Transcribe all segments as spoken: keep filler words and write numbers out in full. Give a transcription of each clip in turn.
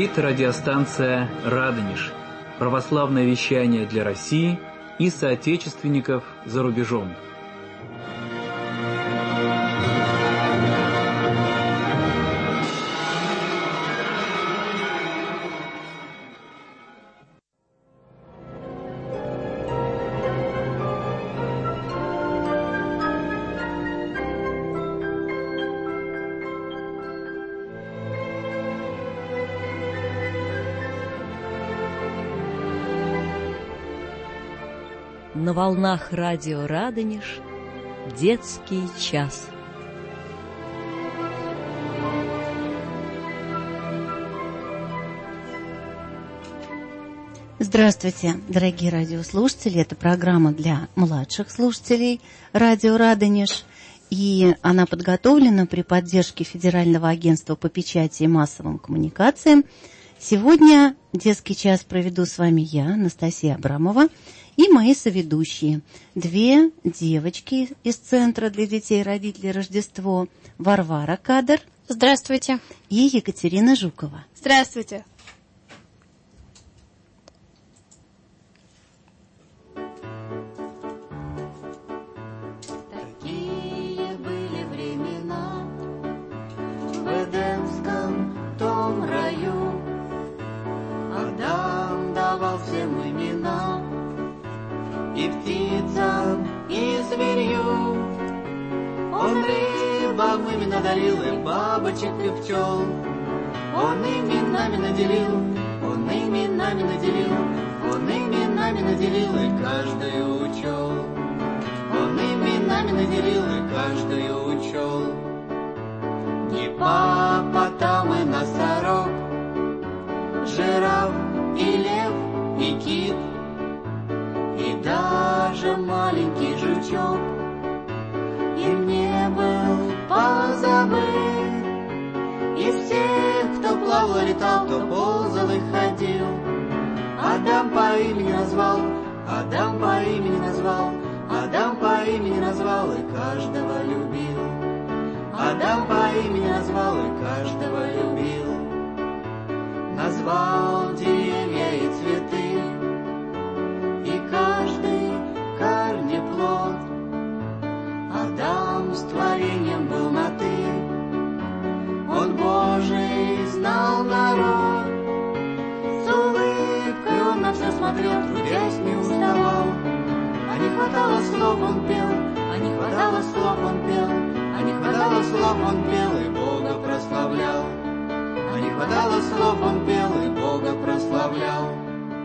Говорит радиостанция «Радонеж». Православное вещание для России и соотечественников за рубежом. На волнах радио «Радонеж» детский час. Здравствуйте, дорогие радиослушатели. Это программа для младших слушателей радио «Радонеж». И она подготовлена при поддержке Федерального агентства по печати и массовым коммуникациям. Сегодня детский час проведу с вами я, Анастасия Абрамова, и мои соведущие. Две девочки из Центра для детей и родителей Рождество. Варвара Кадр. Здравствуйте. И Екатерина Жукова. Здравствуйте. Такие были времена в Эдемском том раю. Адам давал всем имена, и птицам, и зверью. Он рыбам имена дарил, и бабочек, и пчел. Он именами наделил, он именами наделил, он именами наделил, и каждую учел. Он именами наделил, и каждую учел. Гиппопотам и носорог, жираф и лев и кит, и даже маленький жучок им не был позабыт. Из всех, кто плавал и летал, кто ползал и ходил, Адам по имени назвал, Адам по имени назвал, Адам по имени назвал и каждого любил. Адам по имени назвал и каждого любил. Назвал деревья и цветы, и каждый корнеплод. Адам с творением был на «ты», он Божий знал народ. С улыбкой он на все смотрел, трудясь не уставал. А не хватало слов, он пел, а не хватало слов, он пел, а не хватало слов, он пел и Бога прославлял. А не хватало слов, он пел и Бога прославлял.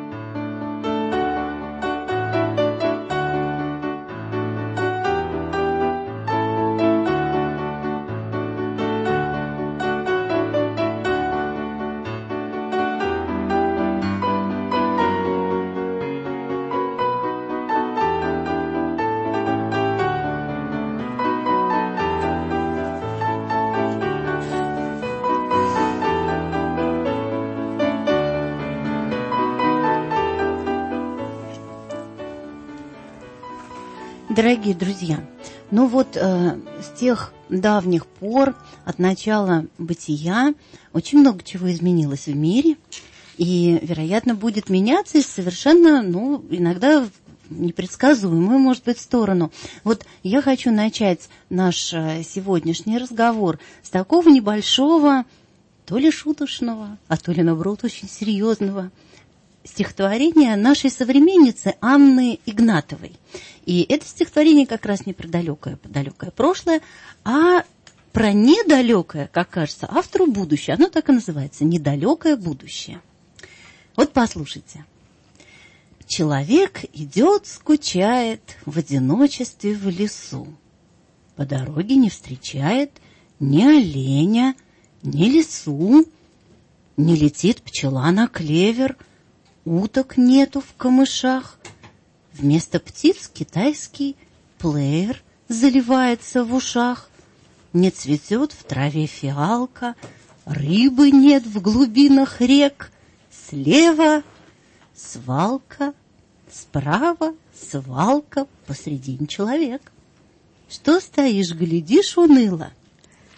Дорогие друзья, ну вот э, с тех давних пор, от начала бытия, очень много чего изменилось в мире, и, вероятно, будет меняться и совершенно, ну, иногда в непредсказуемую, может быть, сторону. Вот я хочу начать наш сегодняшний разговор с такого небольшого, то ли шуточного, а то ли, наоборот, очень серьезного стихотворение нашей современницы Анны Игнатовой. И это стихотворение как раз не про далекое, далекое прошлое, а про недалекое, как кажется, автору будущее. Оно так и называется «Недалекое будущее». Вот послушайте. Человек идет, скучает в одиночестве в лесу. По дороге не встречает ни оленя, ни лису. Не летит пчела на клевер, уток нету в камышах. Вместо птиц китайский плеер заливается в ушах. Не цветет в траве фиалка, рыбы нет в глубинах рек. Слева свалка, справа свалка, посредине человек. Что стоишь, глядишь уныло?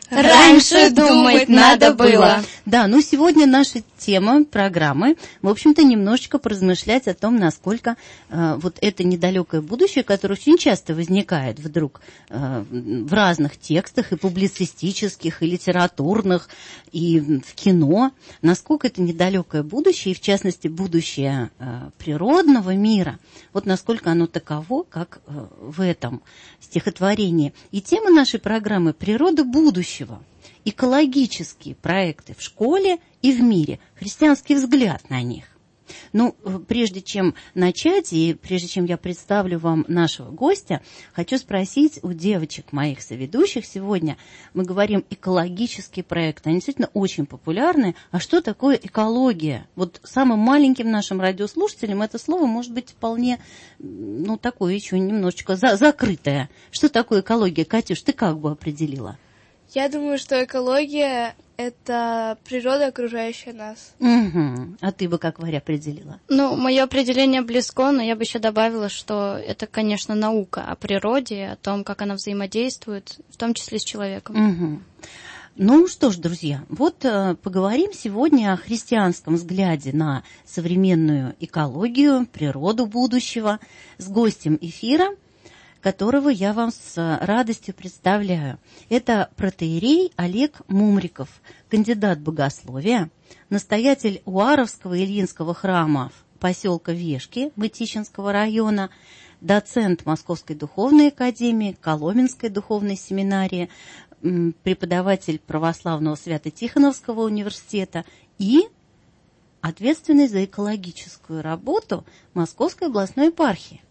Раньше думать надо было. Да, ну сегодня наша тема программы, в общем-то, немножечко поразмышлять о том, насколько э, вот это недалекое будущее, которое очень часто возникает вдруг э, в разных текстах, и публицистических, и литературных, и в кино, насколько это недалекое будущее, и в частности будущее э, природного мира, вот насколько оно таково, как э, в этом стихотворении. И тема нашей программы «Природа будущего». Экологические проекты в школе и в мире, христианский взгляд на них. Ну, прежде чем начать, и прежде чем я представлю вам нашего гостя, хочу спросить у девочек, моих соведущих сегодня, мы говорим экологические проекты, они действительно очень популярны. А что такое экология? Вот самым маленьким нашим радиослушателям это слово может быть вполне, ну, такое еще немножечко за- закрытое. Что такое экология? Катюш, ты как бы определила? Я думаю, что экология — это природа, окружающая нас. Угу. А ты бы как, Варя, определила? Ну, мое определение близко, но я бы еще добавила, что это, конечно, наука о природе, о том, как она взаимодействует, в том числе с человеком. Угу. Ну что ж, друзья, вот э, поговорим сегодня о христианском взгляде на современную экологию, природу будущего с гостем эфира, которого я вам с радостью представляю. Это протоиерей Олег Мумриков, кандидат богословия, настоятель Уаровского Ильинского храма поселка Вешки Мытищинского района, доцент Московской духовной академии, Коломенской духовной семинарии, преподаватель православного Свято-Тихоновского университета и ответственный за экологическую работу Московской областной епархии.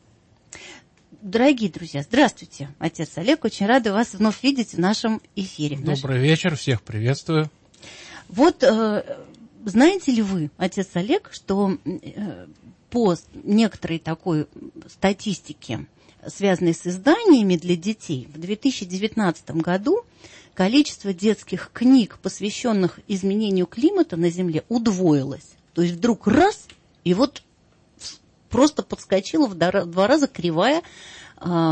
Дорогие друзья, здравствуйте, отец Олег, очень рада вас вновь видеть в нашем эфире. Добрый вечер, всех приветствую. Вот э, знаете ли вы, отец Олег, что э, по некоторой такой статистике, связанной с изданиями для детей, в две тысячи девятнадцатом году количество детских книг, посвященных изменению климата на Земле, удвоилось. То есть вдруг раз, и вот просто подскочила в два раза кривая э,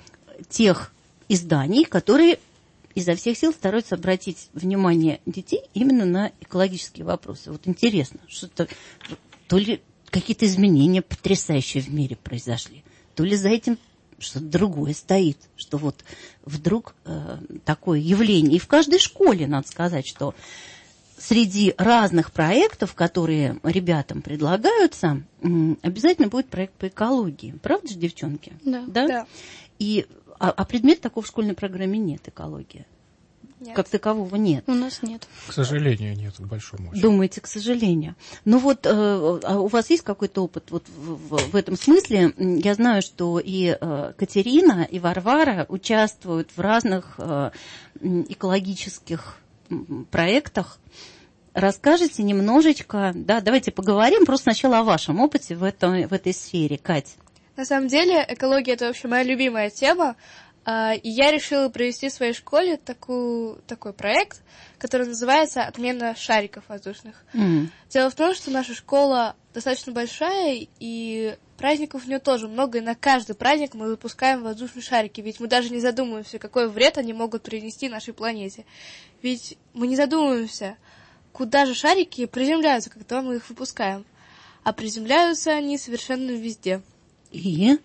тех изданий, которые изо всех сил стараются обратить внимание детей именно на экологические вопросы. Вот интересно, что-то, то ли какие-то изменения потрясающие в мире произошли, то ли за этим что-то другое стоит, что вот вдруг э, такое явление. И в каждой школе, надо сказать, что среди разных проектов, которые ребятам предлагаются, обязательно будет проект по экологии. Правда же, девчонки? Да. Да? Да. И, а, а предмет такого в школьной программе нет, экология. Нет. Как такового нет. У нас нет. К сожалению, нет, к большому. Думаете, к сожалению. Ну вот, э, а у вас есть какой-то опыт вот в, в, в этом смысле? Я знаю, что и э, Катерина, и Варвара участвуют в разных э, экологических проектах. Расскажите немножечко, да, давайте поговорим просто сначала о вашем опыте в, этом, в этой сфере. Кать. На самом деле, экология — это вообще моя любимая тема, и я решила провести в своей школе такую, такой проект, который называется «Отмена шариков воздушных». Mm. Дело в том, что наша школа достаточно большая, и праздников у нее тоже много, и на каждый праздник мы выпускаем воздушные шарики, ведь мы даже не задумываемся, какой вред они могут принести нашей планете. Ведь мы не задумываемся, куда же шарики приземляются, когда мы их выпускаем. А приземляются они совершенно везде. И?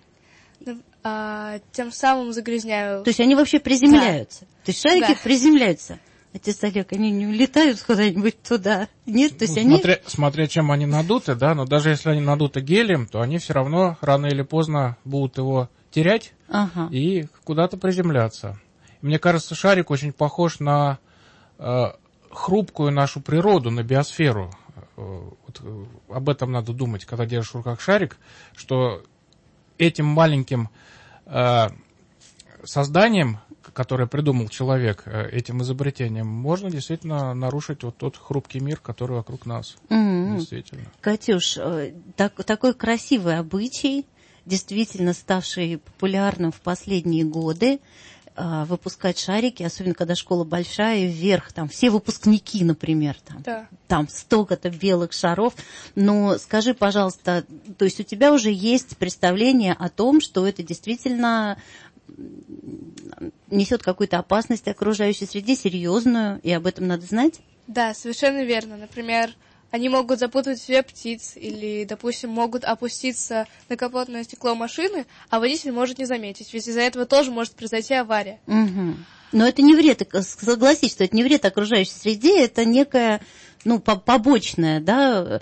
А, тем самым загрязняют. То есть они вообще приземляются? Да. То есть шарики да. приземляются? Отец Олег, они не улетают куда-нибудь туда? Нет? То есть ну, они... смотря, смотря чем они надуты, да, но даже если они надуты гелием, то они все равно рано или поздно будут его терять ага. и куда-то приземляться. Мне кажется, шарик очень похож на э, хрупкую нашу природу, на биосферу. Э, вот, э, об этом надо думать, когда держишь в руках шарик, что этим маленьким э, созданием, которое придумал человек, э, этим изобретением, можно действительно нарушить вот тот хрупкий мир, который вокруг нас. Mm-hmm. Действительно. Катюш, э, так, такой красивый обычай, действительно ставший популярным в последние годы, э, выпускать шарики, особенно когда школа большая, и вверх, там, все выпускники, например, там, да. там столько-то белых шаров. Но скажи, пожалуйста, то есть у тебя уже есть представление о том, что это действительно несет какую-то опасность окружающей среде, серьезную, и об этом надо знать? Да, совершенно верно. Например, они могут запутать в себе птиц или, допустим, могут опуститься на капотное стекло машины, а водитель может не заметить, ведь из-за этого тоже может произойти авария. Угу. Но это не вред, согласись, что это не вред окружающей среде, это некое, ну, побочное, да,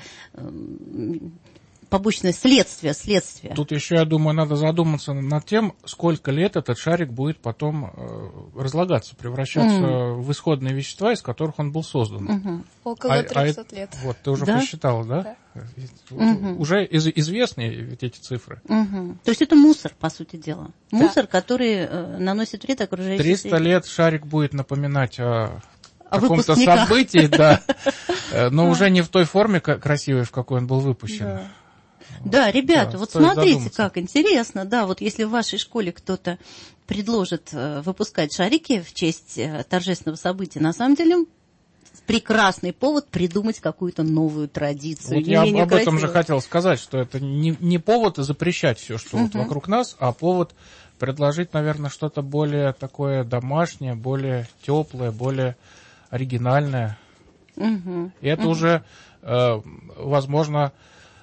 побочное следствие, следствие. Тут еще, я думаю, надо задуматься над тем, сколько лет этот шарик будет потом э, разлагаться, превращаться mm. в исходные вещества, из которых он был создан. Mm-hmm. Около трехсот а, лет. Вот, ты уже да? посчитала, да? да. Mm-hmm. Уже из, известны ведь эти цифры. Mm-hmm. То есть это мусор, по сути дела. Да. Мусор, который э, наносит вред окружающей среде. триста лет шарик будет напоминать о... о каком-то событии, да, но уже не в той форме красивой, в какой он был выпущен. Да, ребята, да, вот смотрите, задуматься. Как интересно, да, вот если в вашей школе кто-то предложит э, выпускать шарики в честь э, торжественного события, на самом деле прекрасный повод придумать какую-то новую традицию. Вот я об, об этом же хотел сказать, что это не, не повод запрещать все, что uh-huh. вот вокруг нас, а повод предложить, наверное, что-то более такое домашнее, более теплое, более оригинальное. Uh-huh. И это uh-huh. уже, э, возможно,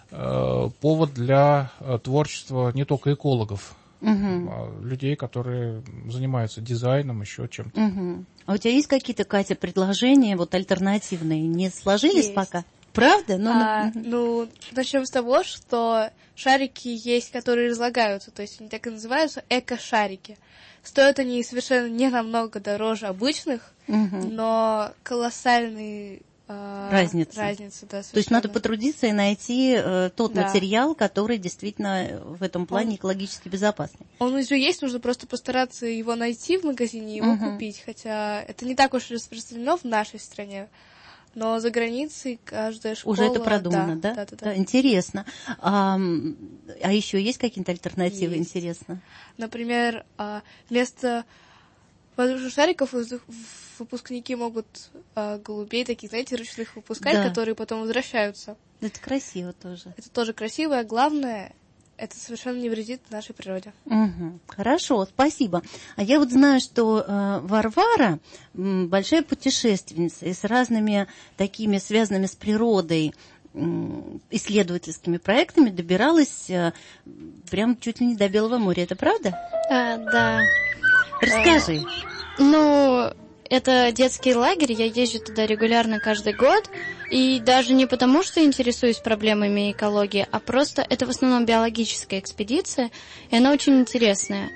повод для творчества не только экологов, угу. а людей, которые занимаются дизайном, еще чем-то. Угу. А у тебя есть какие-то, Катя, предложения вот альтернативные? Не сложились есть. Пока? Правда? Ну, а, ну, начнем с того, что шарики есть, которые разлагаются, то есть они так и называются эко-шарики. Стоят они совершенно не намного дороже обычных, угу. но колоссальный Разница. Разница, да, то есть надо потрудиться и найти э, тот да. материал, который действительно в этом плане он, экологически безопасный. Он уже есть, нужно просто постараться его найти в магазине и его uh-huh. купить, хотя это не так уж распространено в нашей стране, но за границей каждая школа... Уже это продумано, да? Да, да, да. да. Интересно. А, а еще есть какие-то альтернативы, есть. Интересно? Например, вместо воздушных шариков выпускники могут а, голубей, таких, знаете, ручных выпускать, да. которые потом возвращаются. Это красиво тоже. Это тоже красиво, а главное, это совершенно не вредит нашей природе. Угу. Хорошо, спасибо. А я вот знаю, что э, Варвара м, большая путешественница и с разными такими связанными с природой м, исследовательскими проектами добиралась э, прям чуть ли не до Белого моря. Это правда? А, да. Расскажи. А, ну... Это детский лагерь, я езжу туда регулярно каждый год, и даже не потому, что интересуюсь проблемами экологии, а просто это в основном биологическая экспедиция, и она очень интересная.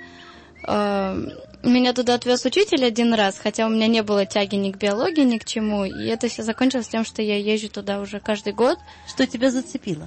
Меня туда отвез учитель один раз, хотя у меня не было тяги ни к биологии, ни к чему, и это все закончилось тем, что я езжу туда уже каждый год. Что тебя зацепило?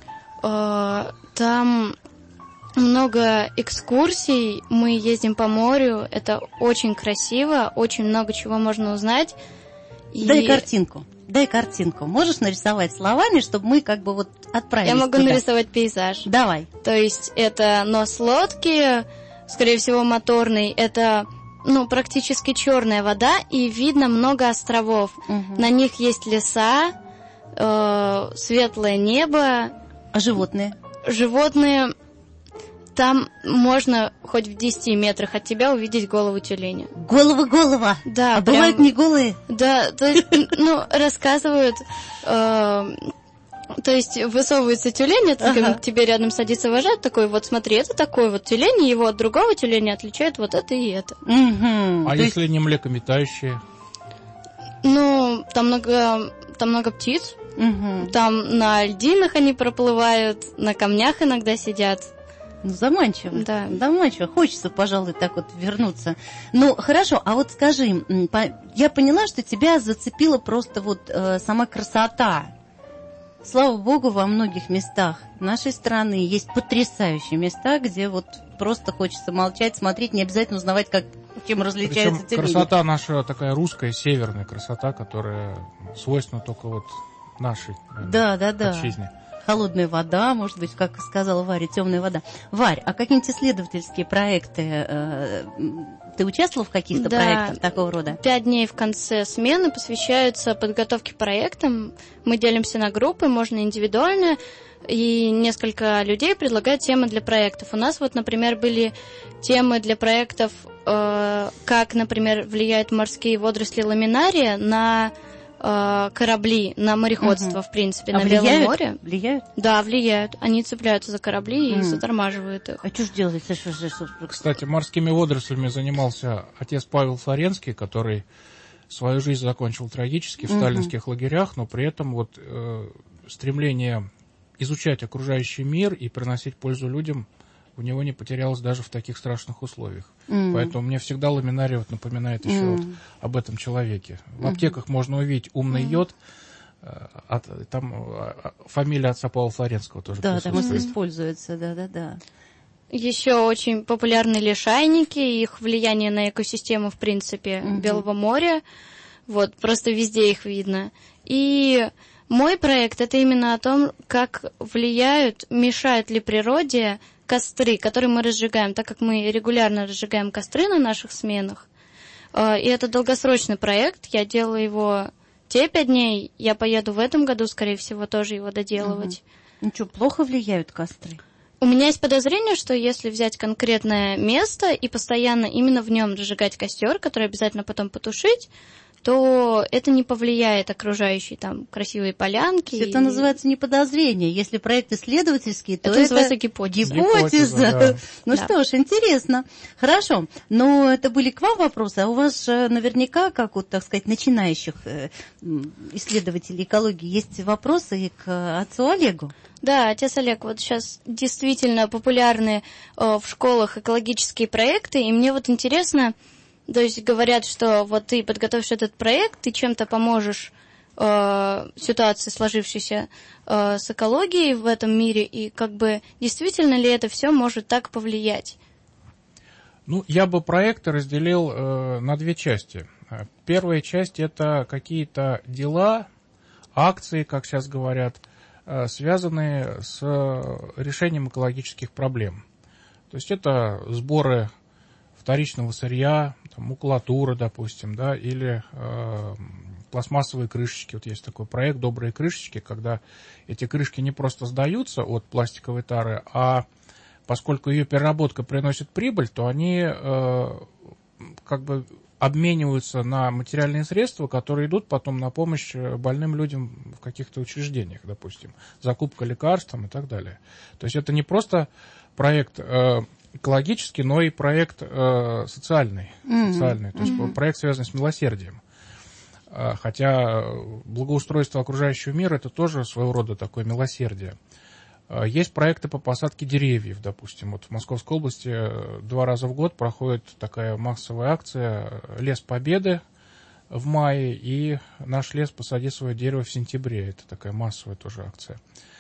Там... много экскурсий, мы ездим по морю, это очень красиво, очень много чего можно узнать. И... Дай картинку, дай картинку. Можешь нарисовать словами, чтобы мы как бы вот отправились Я могу туда. нарисовать пейзаж. Давай. То есть это нос лодки, скорее всего моторный, это ну, практически черная вода, и видно много островов. Угу. На них есть леса, э, светлое небо. А животные? Животные... Там можно хоть в десяти метрах от тебя увидеть голову тюленя. Голова-голова? Да. А прям, бывают не голые? Да, то есть, ну, рассказывают, э, то есть высовывается тюлень, это ага. к тебе рядом садится вожат, такой, вот смотри, это такой вот тюлень, и его от другого тюленя отличает вот это и это. Угу. А то если есть... не млекометающие? Ну, там много, там много птиц, угу. там на льдинах они проплывают, на камнях иногда сидят. Ну, заманчиво. Да. Заманчиво. Хочется, пожалуй, так вот вернуться. Ну, хорошо, а вот скажи, я поняла, что тебя зацепила просто вот э, сама красота. Слава богу, во многих местах нашей страны есть потрясающие места, где вот просто хочется молчать, смотреть, не обязательно узнать, как, чем различаются те люди. Красота наша такая русская, северная красота, которая свойственна только вот нашей, наверное, да, да, да. отчизне. холодная вода, может быть, как сказала Варя, темная вода. Варь, а какие-нибудь исследовательские проекты, э, ты участвовала в каких-то да, проектах такого рода? Пять дней в конце смены посвящаются подготовке к проектам. Мы делимся на группы, можно индивидуально, и несколько людей предлагают темы для проектов. У нас вот, например, были темы для проектов, э, как, например, влияют морские водоросли ламинария на э, корабли, на мореходство, угу. в принципе, а на влияют? Белом море. Влияют? Да, влияют. Они цепляются за корабли и mm. затормаживают их. А что ж делать? Кстати, морскими водорослями занимался отец Павел Флоренский, который свою жизнь закончил трагически в mm-hmm. сталинских лагерях, но при этом вот э, стремление изучать окружающий мир и приносить пользу людям у него не потерялось даже в таких страшных условиях. Mm. Поэтому мне всегда ламинарий вот напоминает еще mm. вот об этом человеке. В mm-hmm. аптеках можно увидеть умный mm. йод, а, там а, фамилия отца Павла Флоренского тоже да, присутствует. Да, там используется, да-да-да. Еще очень популярны лишайники, их влияние на экосистему, в принципе, mm-hmm. Белого моря. Вот, просто везде их видно. И мой проект — это именно о том, как влияют, мешают ли природе костры, которые мы разжигаем, так как мы регулярно разжигаем костры на наших сменах. И это долгосрочный проект, я делаю его те пять дней, я поеду в этом году, скорее всего, тоже его доделывать. Угу. Ну что, плохо влияют костры? У меня есть подозрение, что если взять конкретное место и постоянно именно в нем разжигать костер, который обязательно потом потушить, то это не повлияет окружающие там красивые полянки. Это и... называется не подозрение. Если проект исследовательский, то это, это называется гипотеза. Гипотеза. Да. Ну да. что ж, интересно. Хорошо. Но это были к вам вопросы, а у вас же наверняка, как вот, так сказать, начинающих исследователей экологии, есть вопросы и к отцу Олегу. Да, отец Олег, вот сейчас действительно популярны э, в школах экологические проекты, и мне вот интересно, то есть говорят, что вот ты подготовишь этот проект, ты чем-то поможешь э, ситуации, сложившейся э, с экологией в этом мире, и как бы действительно ли это все может так повлиять? Ну, я бы проекты разделил э, на две части. Первая часть — это какие-то дела, акции, как сейчас говорят, э, связанные с решением экологических проблем. То есть это сборы вторичного сырья, там, макулатура, допустим, да, или э, пластмассовые крышечки. Вот есть такой проект «Добрые крышечки», когда эти крышки не просто сдаются от пластиковой тары, а поскольку ее переработка приносит прибыль, то они э, как бы обмениваются на материальные средства, которые идут потом на помощь больным людям в каких-то учреждениях, допустим, закупка лекарств и так далее. То есть это не просто проект э, экологический, но и проект э, социальный, mm-hmm. социальный, то есть mm-hmm. проект, связанный с милосердием. Э, хотя благоустройство окружающего мира — это тоже своего рода такое милосердие. Э, есть проекты по посадке деревьев, допустим. Вот в Московской области два раза в год проходит такая массовая акция «Лес Победы» в мае, и «Наш лес, посади свое дерево» в сентябре. Это такая массовая тоже акция.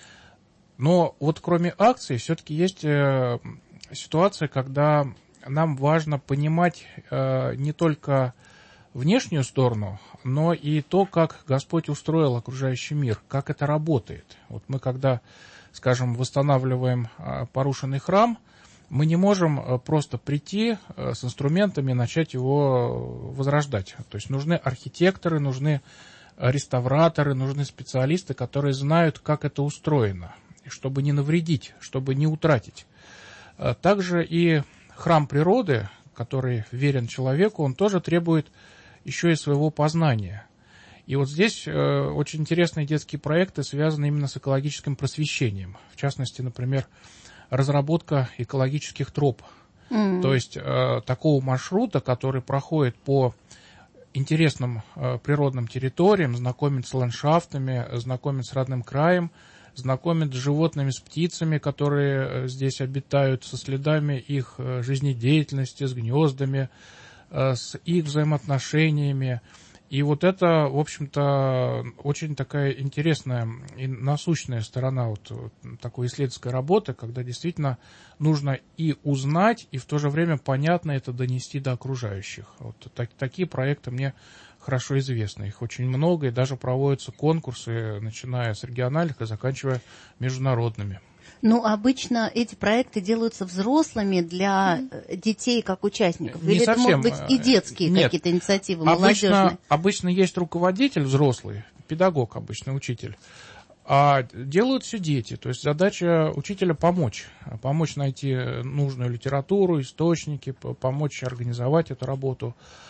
Но вот кроме акций все-таки есть э, ситуация, когда нам важно понимать э, не только внешнюю сторону, но и то, как Господь устроил окружающий мир, как это работает. Вот мы, когда, скажем, восстанавливаем э, порушенный храм, мы не можем э, просто прийти э, с инструментами и начать его возрождать. То есть нужны архитекторы, нужны реставраторы, нужны специалисты, которые знают, как это устроено, чтобы не навредить, чтобы не утратить. Также и храм природы, который верен человеку, он тоже требует еще и своего познания. И вот здесь очень интересные детские проекты связаны именно с экологическим просвещением. В частности, например, разработка экологических троп. Mm. То есть такого маршрута, который проходит по интересным природным территориям, знакомит с ландшафтами, знакомит с родным краем, знакомит с животными, с птицами, которые здесь обитают, со следами их жизнедеятельности, с гнездами, с их взаимоотношениями. И вот это, в общем-то, очень такая интересная и насущная сторона вот такой исследовательской работы, когда действительно нужно и узнать, и в то же время понятно это донести до окружающих. Вот так, такие проекты мне хорошо известны. Их очень много, и даже проводятся конкурсы, начиная с региональных и заканчивая международными. Ну, обычно эти проекты делаются взрослыми для детей как участников. Не Или совсем. это могут быть и детские Нет. какие-то инициативы, Обычно, молодежные? обычно есть руководитель взрослый, педагог обычно, учитель. А делают все дети. То есть задача учителя помочь. Помочь найти нужную литературу, источники, помочь организовать эту работу.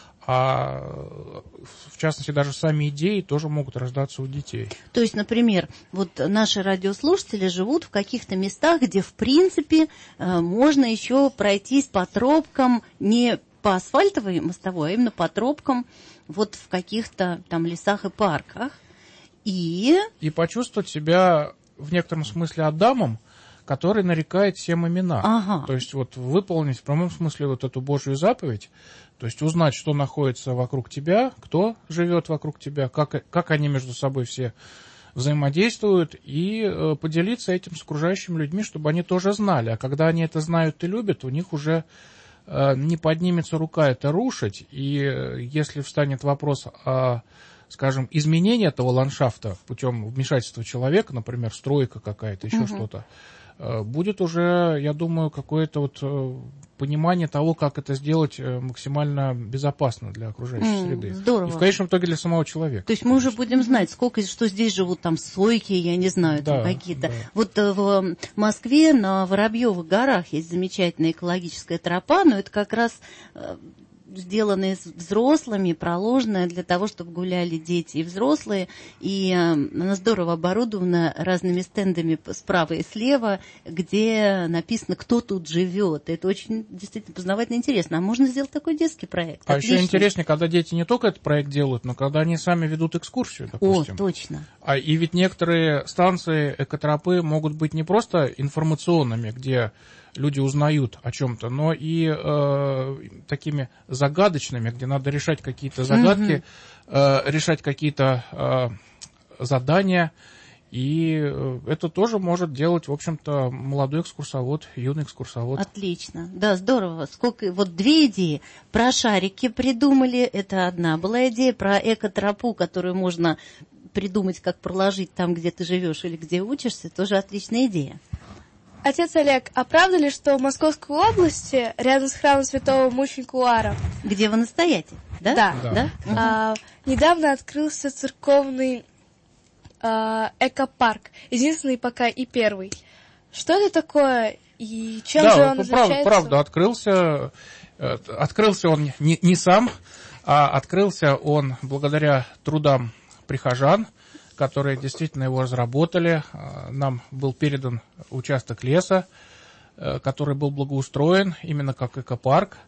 А в частности, даже сами идеи тоже могут рождаться у детей. То есть, например, вот наши радиослушатели живут в каких-то местах, где, в принципе, можно еще пройтись по тропкам не по асфальтовой мостовой, а именно по тропкам вот в каких-то там лесах и парках. И... И почувствовать себя в некотором смысле Адамом, который нарекает всем имена. Ага. То есть вот выполнить в прямом смысле вот эту Божью заповедь, то есть узнать, что находится вокруг тебя, кто живет вокруг тебя, как, как они между собой все взаимодействуют, и э, поделиться этим с окружающими людьми, чтобы они тоже знали. А когда они это знают и любят, у них уже э, не поднимется рука это рушить, и э, если встанет вопрос о, скажем, изменении этого ландшафта путем вмешательства человека, например, стройка какая-то, еще угу. что-то, будет уже, я думаю, какое-то вот понимание того, как это сделать максимально безопасно для окружающей mm, среды. Здорово. И в конечном итоге для самого человека. То есть конечно. Мы уже будем знать, сколько, что здесь живут там сойки, я не знаю, да, там какие-то. Да. Вот в Москве на Воробьевых горах есть замечательная экологическая тропа, но это как раз сделанная взрослыми, проложенная для того, чтобы гуляли дети и взрослые. И она здорово оборудована разными стендами справа и слева, где написано, кто тут живет. Это очень действительно познавательно интересно. А можно сделать такой детский проект? А Отлично. еще интереснее, когда дети не только этот проект делают, но когда они сами ведут экскурсию, допустим. О, точно. А, и ведь некоторые станции экотропы могут быть не просто информационными, где люди узнают о чем-то, но и э, такими загадочными, где надо решать какие-то загадки, mm-hmm. э, решать какие-то э, задания. И э, это тоже может делать, в общем-то, молодой экскурсовод, юный экскурсовод. Отлично. Да, здорово. Сколько... Вот две идеи. Про шарики придумали, это одна была идея. Про экотропу, которую можно придумать, как проложить там, где ты живешь или где учишься, тоже отличная идея. Отец Олег, а правда ли, что в Московской области, рядом с храмом святого мученика Уара... Где вы настоятель, да? Да. да. да? Угу. А, недавно открылся церковный а, экопарк. Единственный пока и первый. Что это такое и чем да, же он правда, отличается? Правда, открылся. Открылся он не, не сам, а открылся он благодаря трудам прихожан, которые действительно его разработали. Нам был передан участок леса, который был благоустроен именно как экопарк.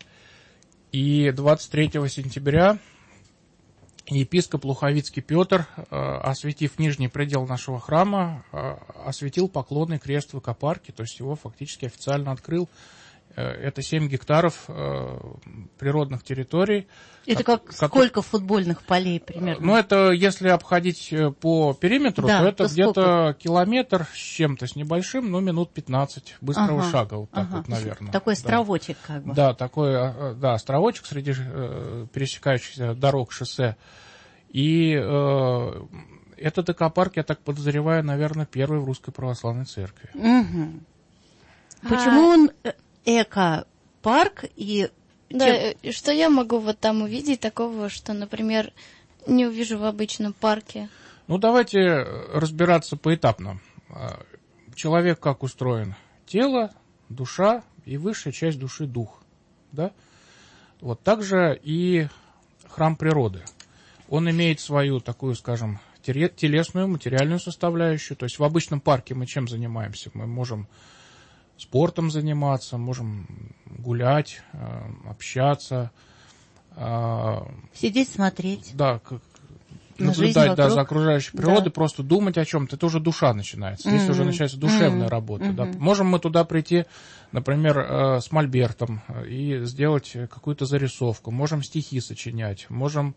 И двадцать третьего сентября епископ Луховицкий Петр, осветив нижний предел нашего храма, осветил поклонный крест в экопарке, то есть его фактически официально открыл. Это семь гектаров э, природных территорий. Это как, как сколько футбольных полей примерно? Ну, это если обходить по периметру, да, то это то где-то километр с чем-то, с небольшим, ну, минут пятнадцать быстрого ага, шага, вот так ага. вот, наверное. Такой да. островочек как бы. Да, такой, да, островочек среди э, пересекающихся дорог, шоссе. И э, этот экопарк, я так подозреваю, наверное, первый в Русской Православной Церкви. Угу. Почему а... он... Эко-парк и... Да, и что я могу вот там увидеть такого, что, например, не увижу в обычном парке? Ну, давайте разбираться поэтапно. Человек как устроен? Тело, душа и высшая часть души — дух. Да? Вот так же и храм природы. Он имеет свою такую, скажем, телесную, материальную составляющую. То есть в обычном парке мы чем занимаемся? Мы можем... спортом заниматься, можем гулять, общаться. Сидеть, смотреть. Да, как, наблюдать да, за окружающей природой, да. Просто думать о чем-то. Это уже душа начинается. Здесь mm-hmm. уже начинается душевная mm-hmm. работа. Mm-hmm. Да. Можем мы туда прийти, например, с мольбертом и сделать какую-то зарисовку. Можем стихи сочинять, можем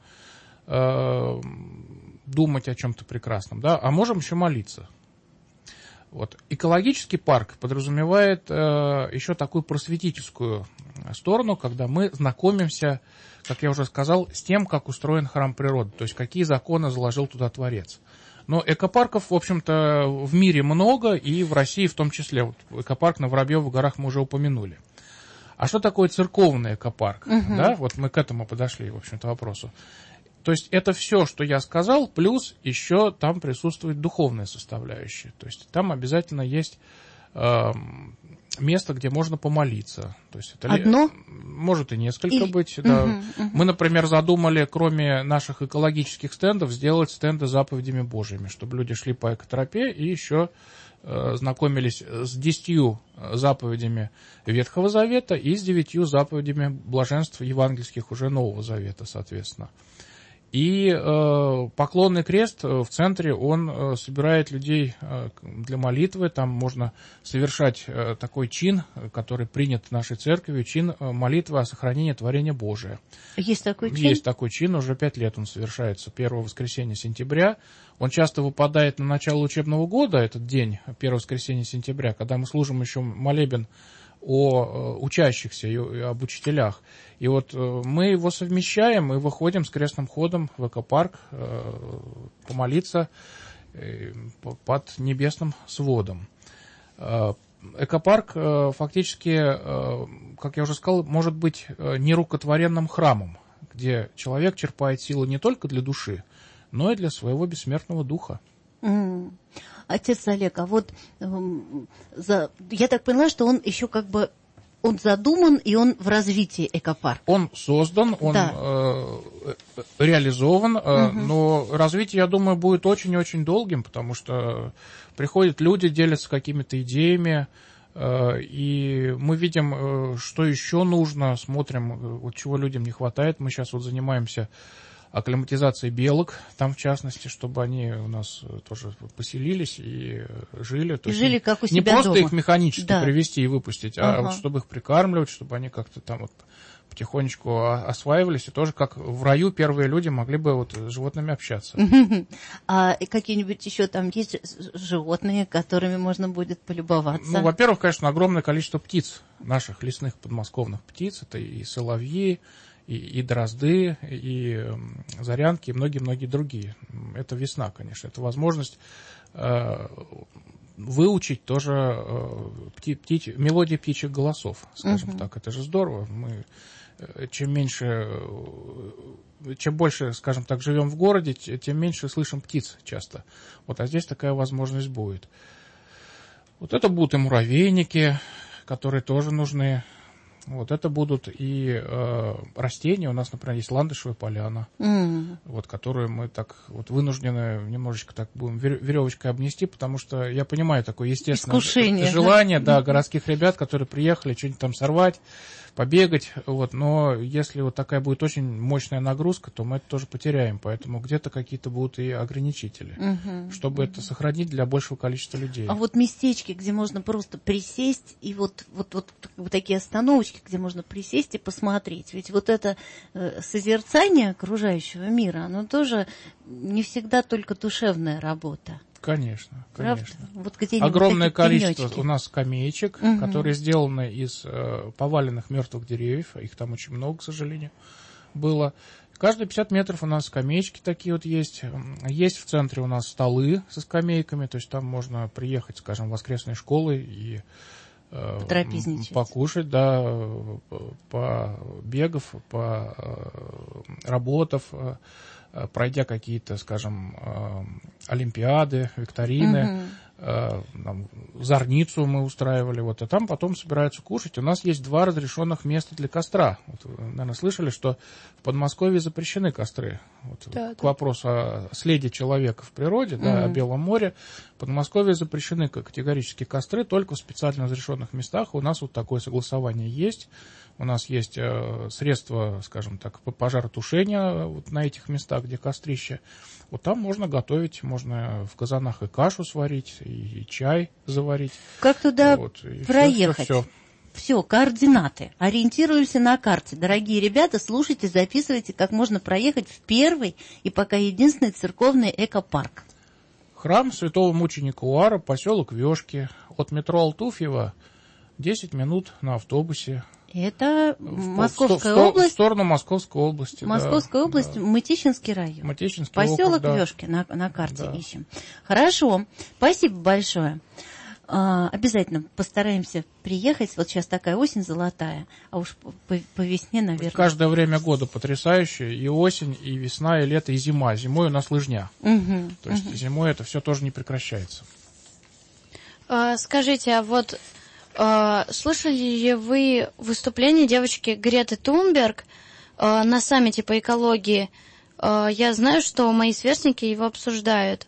э, думать о чем-то прекрасном. Да? А можем еще молиться. Вот. Экологический парк подразумевает э, еще такую просветительскую сторону, когда мы знакомимся, как я уже сказал, с тем, как устроен храм природы, то есть какие законы заложил туда Творец. Но экопарков, в общем-то, в мире много, и в России в том числе. Вот экопарк на Воробьевых горах мы уже упомянули. А что такое церковный экопарк? Uh-huh. Да, вот мы к этому подошли, в общем-то, вопросу. То есть это все, что я сказал, плюс еще там присутствует духовная составляющая. То есть там обязательно есть э, место, где можно помолиться. То есть это одно? Ли, может и несколько Или... быть. Uh-huh, да. uh-huh. Мы, например, задумали, кроме наших экологических стендов, сделать стенды заповедями Божьими, чтобы люди шли по экотропе и еще э, знакомились с десятью заповедями Ветхого Завета и с девятью заповедями блаженств евангельских уже Нового Завета, соответственно. И э, поклонный крест в центре, он э, собирает людей э, для молитвы. Там можно совершать э, такой чин, который принят нашей церковью, чин э, молитвы о сохранении творения Божия. Есть такой чин? Есть такой чин, уже пять лет он совершается, первое воскресенье сентября. Он часто выпадает на начало учебного года, этот день, первое воскресенье сентября, когда мы служим еще молебен о учащихся и об учителях. И вот мы его совмещаем и выходим с крестным ходом в экопарк помолиться под небесным сводом. Экопарк фактически, как я уже сказал, может быть нерукотворенным храмом, где человек черпает силы не только для души, но и для своего бессмертного духа. Mm. Отец Олег, а вот э, за, я так поняла, что он еще как бы он задуман и он в развитии экопарка. Он создан, он да. э, реализован, э, угу. но развитие, я думаю, будет очень-очень долгим, потому что приходят люди, делятся какими-то идеями, э, и мы видим, э, что еще нужно, смотрим, э, вот чего людям не хватает. Мы сейчас вот занимаемся акклиматизацией белок, там в частности, чтобы они у нас тоже поселились и жили. То и есть жили не, как у себя не просто дома. Их механически да. привести и выпустить, а ага. вот чтобы их прикармливать, чтобы они как-то там вот потихонечку осваивались, и тоже как в раю первые люди могли бы вот с животными общаться. А какие-нибудь еще там есть животные, которыми можно будет полюбоваться? Ну, во-первых, конечно, огромное количество птиц, наших лесных подмосковных птиц, это и соловьи, И, и дрозды, и зарянки, и многие-многие другие. Это весна, конечно. Это возможность э, выучить тоже э, пти, птич, мелодии птичьих голосов, скажем uh-huh. так. Это же здорово. Мы, чем меньше, чем больше, скажем так, живем в городе, тем меньше слышим птиц часто. Вот, а здесь такая возможность будет. Вот это будут и муравейники, которые тоже нужны. Вот это будут и э, растения. У нас, например, есть ландышевая поляна, mm. вот, которую мы так вот вынуждены немножечко так будем веревочкой обнести, потому что я понимаю такое естественное Искушение, желание да? Да, городских ребят, которые приехали что-нибудь там сорвать, побегать. Вот, но если вот такая будет очень мощная нагрузка, то мы это тоже потеряем. Поэтому где-то какие-то будут и ограничители, mm-hmm. чтобы mm-hmm. это сохранить для большего количества людей. А вот местечки, где можно просто присесть, и вот, вот, вот, вот такие остановочки, где можно присесть и посмотреть. Ведь вот это э, созерцание окружающего мира, оно тоже не всегда только душевная работа. Конечно, Правда? конечно. Вот огромное количество пенечки. У нас скамеечек, угу. которые сделаны из э, поваленных мертвых деревьев. Их там очень много, к сожалению, было. Каждые пятьдесят метров у нас скамеечки такие вот есть. Есть в центре у нас столы со скамейками. То есть там можно приехать, скажем, в воскресные школы и покушать, да, побегав, поработав, пройдя какие-то, скажем, олимпиады, викторины, угу. там, зорницу мы устраивали, вот, а там потом собираются кушать. У нас есть два разрешенных места для костра. Вот, вы, наверное, слышали, что в Подмосковье запрещены костры. Вот, да, к да. вопросу о следе человека в природе, угу. да, о Белом море. В Подмосковье запрещены категорически костры только в специально разрешенных местах. У нас вот такое согласование есть. У нас есть э, средства, скажем так, по пожаротушения вот на этих местах, где кострище. Вот там можно готовить, можно в казанах и кашу сварить, и, и чай заварить. Как туда вот, проехать? Все, все, все. Все, координаты. Ориентируемся на карте. Дорогие ребята, слушайте, записывайте, как можно проехать в первый и пока единственный церковный экопарк. Храм святого мученика Уара, поселок Вешки. От метро Алтуфьево десять минут на автобусе. Это в, Московская в, в, область. В сторону Московской области. Московская да, область, да. Мытищинский район. Мытищинский Поселок округ, да. Вешки на, на карте Да. ищем. Хорошо, спасибо большое. А, обязательно постараемся приехать. Вот сейчас такая осень золотая, а уж по, по весне, наверное. Каждое время года потрясающее. И осень, и весна, и лето, и зима. Зимой у нас лыжня. Угу, То есть угу. зимой это все тоже не прекращается. А, скажите, а вот а, слышали ли вы выступление девочки Греты Тунберг а, на саммите по экологии? А, я знаю, что мои сверстники его обсуждают.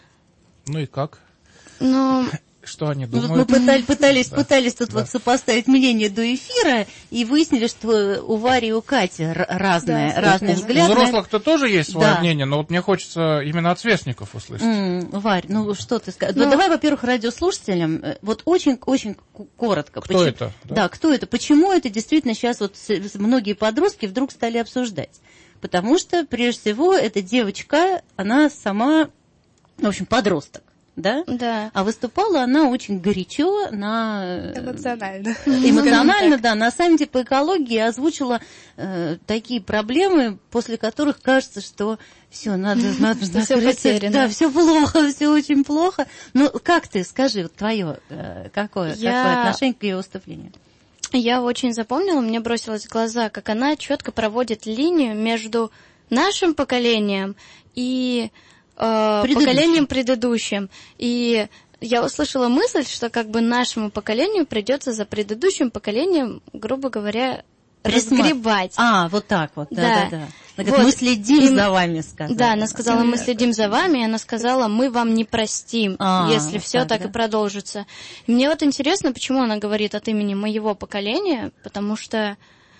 Ну и как? Ну... Что они Ну, думают? мы пытались, пытались, Да. пытались тут Да. вот сопоставить мнение до эфира и выяснили, что у Вари и у Кати р- разные, Да. разные У взгляды. взрослых-то тоже есть свое Да. мнение, но вот мне хочется именно от сверстников услышать. М, Варь, ну что ты скажешь? Ну, Ну, давай, во-первых, радиослушателям, э, вот очень-очень коротко. Кто Почему- это? Да? Да. кто это? Почему это действительно сейчас вот с- с- многие подростки вдруг стали обсуждать? Потому что, прежде всего, эта девочка, она сама, в общем, подросток. Да? Да. А выступала она очень горячо на... Эмоционально. Эмоционально, да. На саммите по экологии озвучила э, такие проблемы, после которых кажется, что все, надо, надо Что всё накрыться. потеряно. Да, все плохо, все очень плохо. Ну, как ты, скажи, вот твое, э, какое, Я- какое отношение к ее выступлению? Я очень запомнила, мне бросилось в глаза, как она четко проводит линию между нашим поколением и э, Предыдущим. поколением предыдущим. И я услышала мысль, что как бы нашему поколению придется за предыдущим поколением, грубо говоря, Присма- разгребать. А, вот так вот, Да. да-да-да. Она говорит, Вот. мы следим И- за вами, сказала. Да, она сказала, мы следим за вами, и она сказала, мы вам не простим, А, если вот все так, так, да. и продолжится. И мне вот интересно, почему она говорит от имени моего поколения, потому что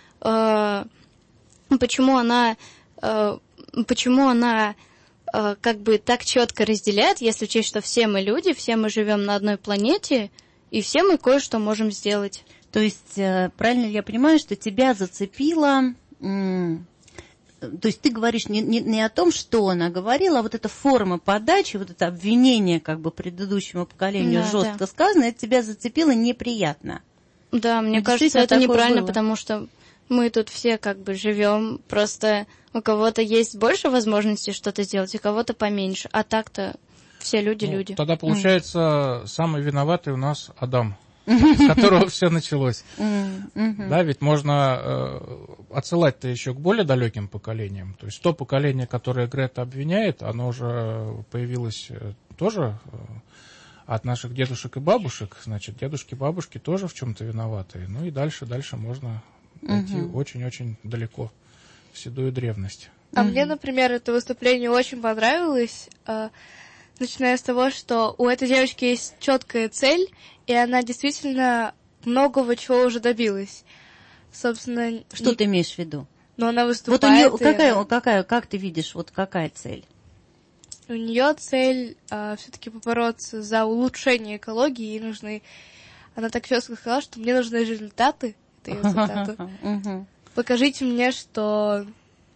э, почему она э, почему она э, как бы так четко разделяет, если учесть, что все мы люди, все мы живем на одной планете, и все мы кое-что можем сделать. То есть, э, правильно ли я понимаю, что тебя зацепило... м, То есть ты говоришь не, не, не о том, что она говорила, а вот эта форма подачи, вот это обвинение как бы предыдущему поколению Да, жестко да. сказано, это тебя зацепило неприятно. Да, мне Ну, кажется, действительно, это такое неправильно, было. потому что мы тут все как бы живем, просто у кого-то есть больше возможностей что-то сделать, у кого-то поменьше, а так-то все люди Ну, люди. Тогда получается, самый виноватый у нас Адам, с которого все началось. Да, ведь можно э, отсылать-то еще к более далеким поколениям. То есть то поколение, которое Грета обвиняет, оно уже появилось э, тоже э, от наших дедушек и бабушек. Значит, дедушки и бабушки тоже в чем-то виноваты. Ну и дальше, дальше можно пойти очень-очень далеко, в седую древность. А мне, например, это выступление очень понравилось, э, начиная с того, что у этой девочки есть четкая цель, и она действительно многого чего уже добилась. Собственно, Что не- ты имеешь в виду? но она Вот выступает. у нее и какая, она- какая, как ты видишь, вот какая цель? У нее цель все-таки побороться за улучшение экологии, ей нужны. Она так четко сказала, что мне нужны результаты. Это ее цитата. Мгм. Покажите мне, что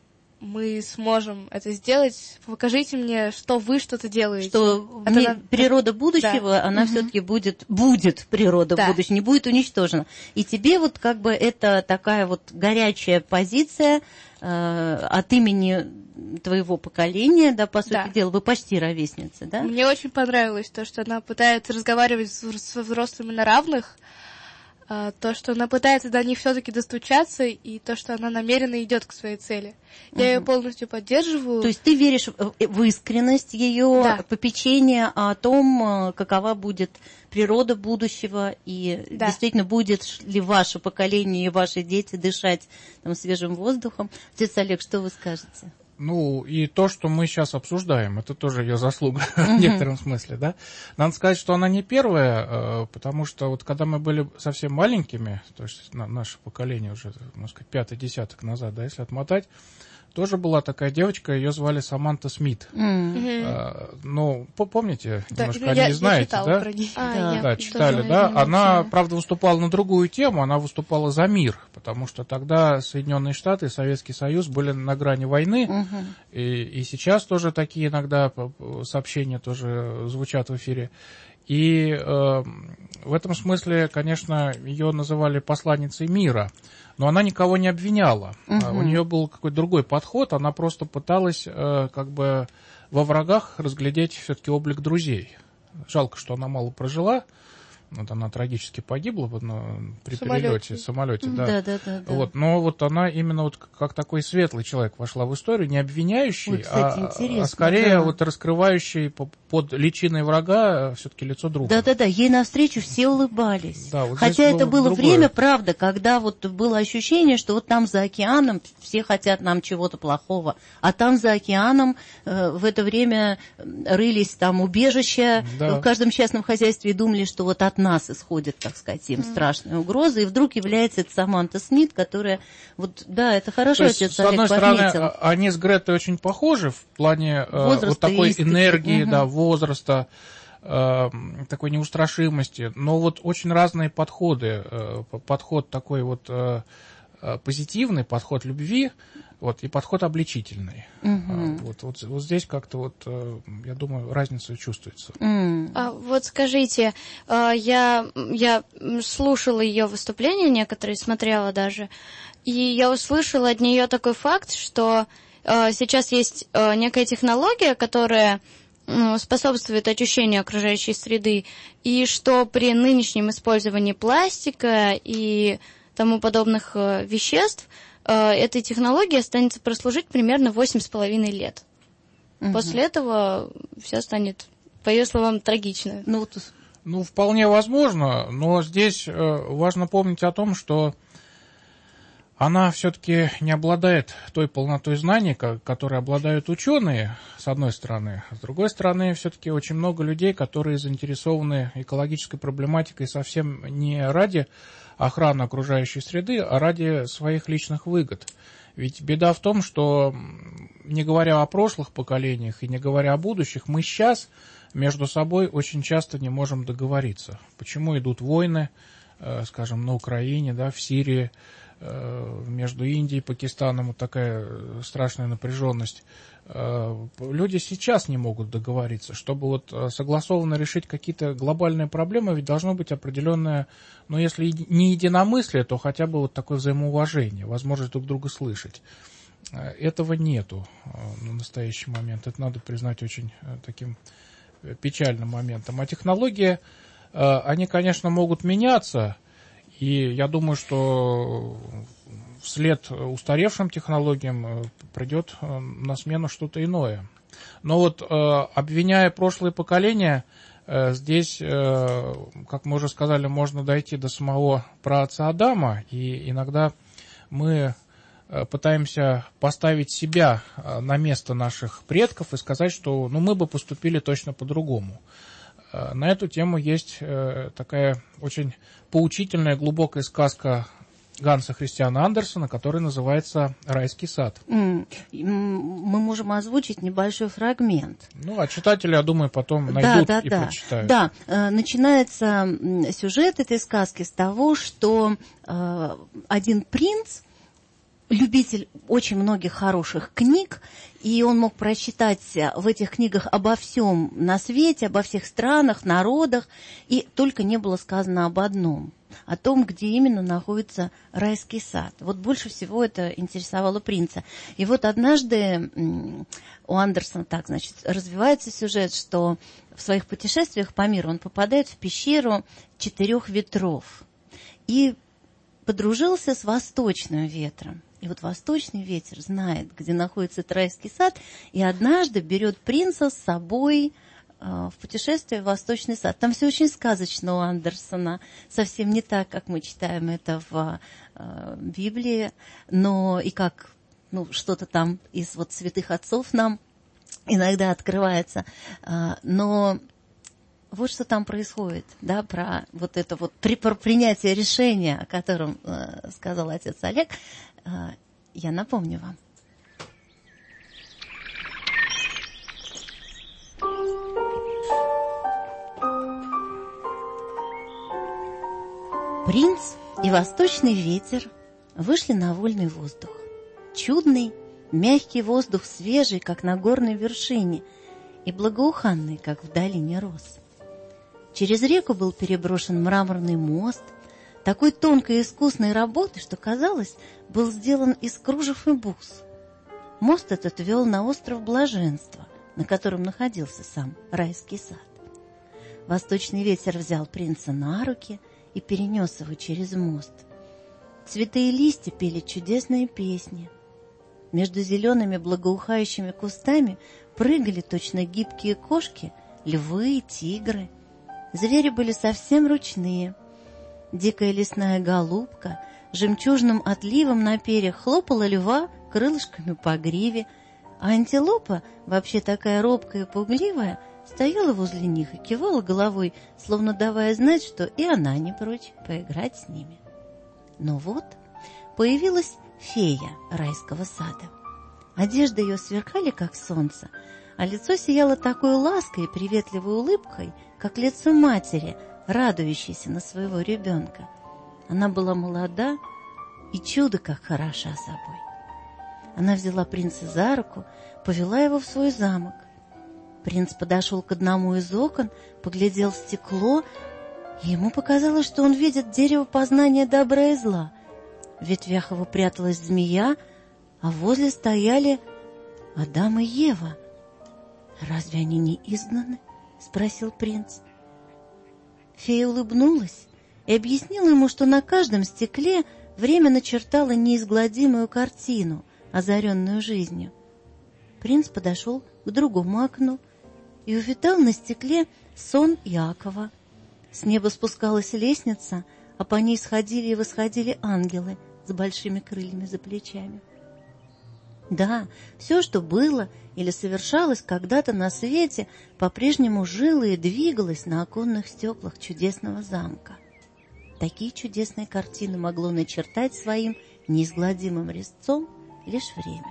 мы сможем это сделать. Покажите мне, что вы что-то делаете. Что Это ми- на- природа будущего, Да. она все-таки будет, будет природа Да. будущего, не будет уничтожена. И тебе вот как бы это такая вот горячая позиция э, от имени твоего поколения, да, по сути Да. дела, вы почти ровесницы, да? Мне очень понравилось то, что она пытается разговаривать с- со взрослыми на равных, а, то, что она пытается до них все-таки достучаться, и то, что она намеренно идет к своей цели. Я ее полностью поддерживаю. То есть ты веришь в в искренность ее Да. попечения о том, э, какова будет природа будущего, и Да. действительно будет ли ваше поколение и ваши дети дышать там, свежим воздухом. Отец Олег, что вы скажете? Ну, и то, что мы сейчас обсуждаем, это тоже ее заслуга в некотором смысле, да. Надо сказать, что она не первая, э, потому что вот когда мы были совсем маленькими, то есть на- наше поколение уже, можно сказать, пятый десяток назад, да, если отмотать, тоже была такая девочка, ее звали Саманта Смит. М. Мгм. Э, ну, по- помните, Да, немножко ну, о я, ней я знаете, читала да? про неё. А, Да. я Да, тоже читали, да. не Она, знаю. правда, выступала на другую тему, она выступала за мир, потому что тогда Соединенные Штаты и Советский Союз были на грани войны, Мгм. и, и сейчас тоже такие иногда п- п- сообщения тоже звучат в эфире. И э, в этом смысле, конечно, ее называли посланницей мира, но она никого не обвиняла. Uh-huh. У нее был какой-то другой подход, она просто пыталась как бы во врагах разглядеть все-таки облик друзей. Жалко, что она мало прожила. Вот она трагически погибла ну, при самолете. перелете, самолете, да. Да, да, да, да. Вот, но вот она именно вот как такой светлый человек вошла в историю, не обвиняющий, Ой, кстати, а, а скорее да. вот раскрывающий под личиной врага все-таки лицо друга. Да, да, да. Ей навстречу все улыбались. Да, вот Хотя это было другое. время, правда, когда вот было ощущение, что вот там за океаном все хотят нам чего-то плохого, а там за океаном э, в это время рылись там убежища да. в каждом частном хозяйстве и думали, что вот от нас исходит, так сказать, им mm. страшная угроза, и вдруг является это Саманта Смит, которая, вот, да, это хорошо, есть, отец с одной Олег подметил. стороны, они с Гретой очень похожи в плане э, вот такой истики. энергии, угу. да, возраста, э, такой неустрашимости, но вот очень разные подходы, э, подход такой вот э, позитивный, подход любви, вот, и подход обличительный. Uh-huh. Вот, вот, вот здесь как-то, вот, я думаю, разница чувствуется. Uh-huh. А, вот скажите, я, я слушала ее выступления некоторые, смотрела даже, и я услышала от нее такой факт, что сейчас есть некая технология, которая способствует очищению окружающей среды, и что при нынешнем использовании пластика и тому подобных веществ этой технологии останется прослужить примерно восемь с половиной лет. Угу. После этого все станет, по ее словам, трагично. Ну, ну, вполне возможно, но здесь важно помнить о том, что она все-таки не обладает той полнотой знаний, которой обладают ученые, с одной стороны. С другой стороны, все-таки очень много людей, которые заинтересованы экологической проблематикой совсем не ради охраны окружающей среды, а ради своих личных выгод. Ведь беда в том, что, не говоря о прошлых поколениях и не говоря о будущих, мы сейчас между собой очень часто не можем договориться. Почему идут войны, скажем, на Украине, да, в Сирии, между Индией и Пакистаном вот такая страшная напряженность. Люди сейчас не могут договориться. Чтобы вот согласованно решить какие-то глобальные проблемы, ведь должно быть определенное, ну, если не единомыслие, то хотя бы вот такое взаимоуважение, возможность друг друга слышать. Этого нету на настоящий момент. Это надо признать очень таким печальным моментом. А технологии, они, конечно, могут меняться. И я думаю, что вслед устаревшим технологиям придет на смену что-то иное. Но вот обвиняя прошлые поколения, здесь, как мы уже сказали, можно дойти до самого праотца Адама. И иногда мы пытаемся поставить себя на место наших предков и сказать, что ну, мы бы поступили точно по-другому. На эту тему есть такая очень поучительная, глубокая сказка Ганса Христиана Андерсена, которая называется «Райский сад». Мы можем озвучить небольшой фрагмент. Ну, а читатели, я думаю, потом найдут да, да, и да. прочитают. Да, начинается сюжет этой сказки с того, что один принц, любитель очень многих хороших книг, и он мог прочитать в этих книгах обо всем на свете, обо всех странах, народах, и только не было сказано об одном, о том, где именно находится райский сад. Вот больше всего это интересовало принца. И вот однажды у Андерсона так, значит, развивается сюжет, что в своих путешествиях по миру он попадает в пещеру четырех ветров и подружился с восточным ветром. И вот восточный ветер знает, где находится райский сад, и однажды берет принца с собой э, в путешествие в восточный сад. Там все очень сказочно у Андерсона, совсем не так, как мы читаем это в э, Библии, но и как ну, что-то там из вот святых отцов нам иногда открывается. Э, но вот что там происходит, да, про вот это вот при, про принятие решения, о котором э, сказал отец Олег. Я напомню вам. Принц и восточный ветер вышли на вольный воздух. Чудный, мягкий воздух, свежий, как на горной вершине, и благоуханный, как в долине роз. Через реку был переброшен мраморный мост, такой тонкой и искусной работы, что, казалось, был сделан из кружев и бус. Мост этот вел на остров Блаженства, на котором находился сам райский сад. Восточный ветер взял принца на руки и перенес его через мост. Цветы и листья пели чудесные песни. Между зелеными благоухающими кустами прыгали точно гибкие кошки, львы, тигры. Звери были совсем ручные. Дикая лесная голубка жемчужным отливом на перьях хлопала льва крылышками по гриве, а антилопа, вообще такая робкая и пугливая, стояла возле них и кивала головой, словно давая знать, что и она не прочь поиграть с ними. Но вот появилась фея райского сада. Одежды ее сверкали, как солнце, а лицо сияло такой лаской и приветливой улыбкой, как лицо матери, радующейся на своего ребенка. Она была молода и чудо как хороша собой. Она взяла принца за руку, повела его в свой замок. Принц подошел к одному из окон, поглядел в стекло, и ему показалось, что он видит дерево познания добра и зла. В ветвях его пряталась змея, а возле стояли Адам и Ева. «Разве они не изгнаны?» — спросил принц. Фея улыбнулась и объяснила ему, что на каждом стекле время начертало неизгладимую картину, озаренную жизнью. Принц подошел к другому окну и увидал на стекле сон Иакова. С неба спускалась лестница, а по ней сходили и восходили ангелы с большими крыльями за плечами. Да, все, что было или совершалось когда-то на свете, по-прежнему жило и двигалось на оконных стеклах чудесного замка. Такие чудесные картины могло начертать своим неизгладимым резцом лишь время.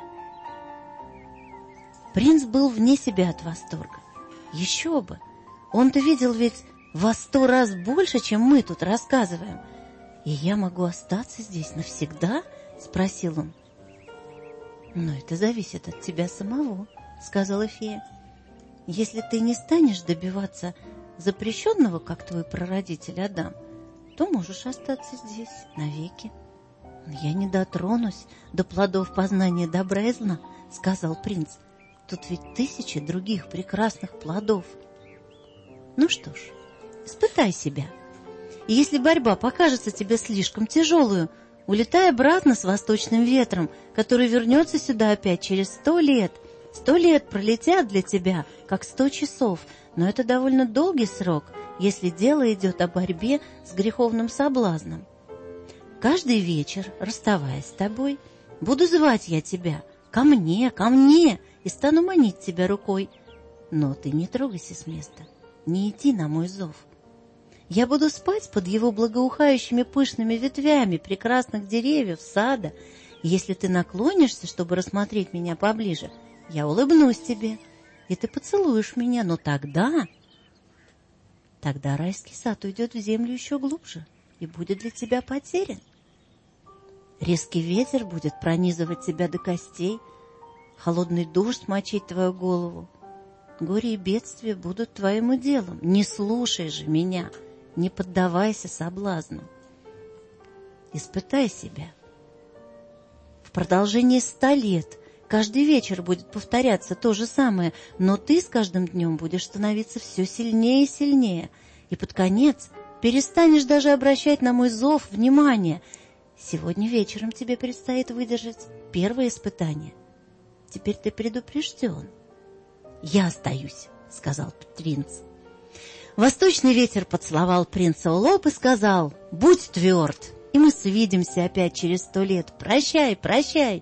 Принц был вне себя от восторга. Еще бы! Он-то видел ведь во сто раз больше, чем мы тут рассказываем. «И я могу остаться здесь навсегда?» — спросил он. «Но это зависит от тебя самого», — сказала фея. «Если ты не станешь добиваться запрещенного, как твой прародитель Адам, то можешь остаться здесь навеки». «Я не дотронусь до плодов познания добра и зла», — сказал принц. «Тут ведь тысячи других прекрасных плодов». «Ну что ж, испытай себя. И если борьба покажется тебе слишком тяжелую, улетай обратно с восточным ветром, который вернется сюда опять через сто лет. Сто лет пролетят для тебя, как сто часов, но это довольно долгий срок, если дело идет о борьбе с греховным соблазном. Каждый вечер, расставаясь с тобой, буду звать я тебя ко мне, ко мне, и стану манить тебя рукой. Но ты не трогайся с места, не иди на мой зов. Я буду спать под его благоухающими пышными ветвями прекрасных деревьев сада, и если ты наклонишься, чтобы рассмотреть меня поближе, я улыбнусь тебе, и ты поцелуешь меня, но тогда... Тогда райский сад уйдет в землю еще глубже и будет для тебя потерян. Резкий ветер будет пронизывать тебя до костей, холодный дождь мочить твою голову. Горе и бедствия будут твоим уделом. Не слушай же меня, не поддавайся соблазну. Испытай себя. В продолжении ста лет каждый вечер будет повторяться то же самое, но ты с каждым днем будешь становиться все сильнее и сильнее, и под конец перестанешь даже обращать на мой зов внимание. Сегодня вечером тебе предстоит выдержать первое испытание. Теперь ты предупрежден. «Я остаюсь», — сказал принц. Восточный ветер поцеловал принца в лоб и сказал: «Будь тверд, и мы свидимся опять через сто лет. Прощай, прощай!»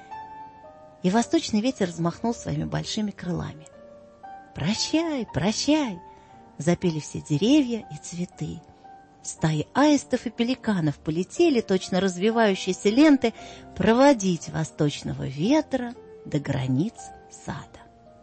И восточный ветер взмахнул своими большими крылами. «Прощай, прощай!» запели все деревья и цветы. Стаи аистов и пеликанов полетели, точно развивающиеся ленты, проводить восточного ветра до границ сада.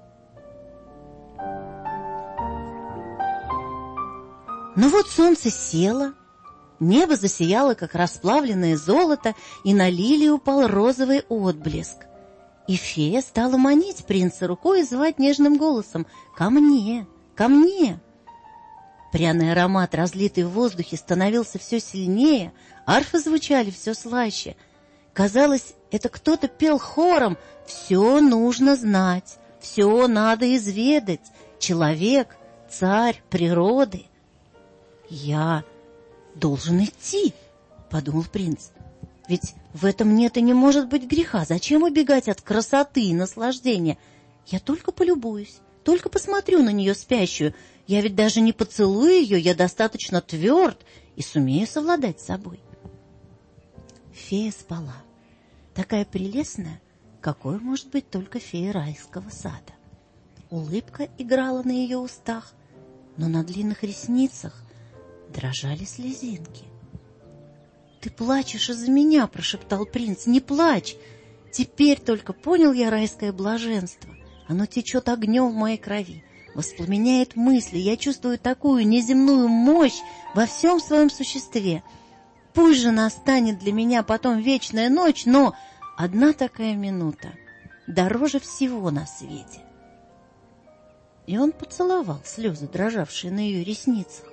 Но вот солнце село, небо засияло, как расплавленное золото, и на лилии упал розовый отблеск. И фея стала манить принца рукой и звать нежным голосом: «Ко мне, ко мне!» Пряный аромат, разлитый в воздухе, становился все сильнее, арфы звучали все слаще. Казалось, это кто-то пел хором: «Все нужно знать, все надо изведать, человек, царь природы». «Я должен идти», — подумал принц, — «ведь в этом нет и не может быть греха. Зачем убегать от красоты и наслаждения? Я только полюбуюсь, только посмотрю на нее спящую. Я ведь даже не поцелую ее, я достаточно тверд и сумею совладать с собой». Фея спала, такая прелестная, какой может быть только фея райского сада. Улыбка играла на ее устах, но на длинных ресницах дрожали слезинки. «Ты плачешь из-за меня», — прошептал принц. «Не плачь! Теперь только понял я райское блаженство. Оно течет огнем в моей крови, воспламеняет мысли. Я чувствую такую неземную мощь во всем своем существе. Пусть же настанет для меня потом вечная ночь, но одна такая минута дороже всего на свете». И он поцеловал слезы, дрожавшие на ее ресницах.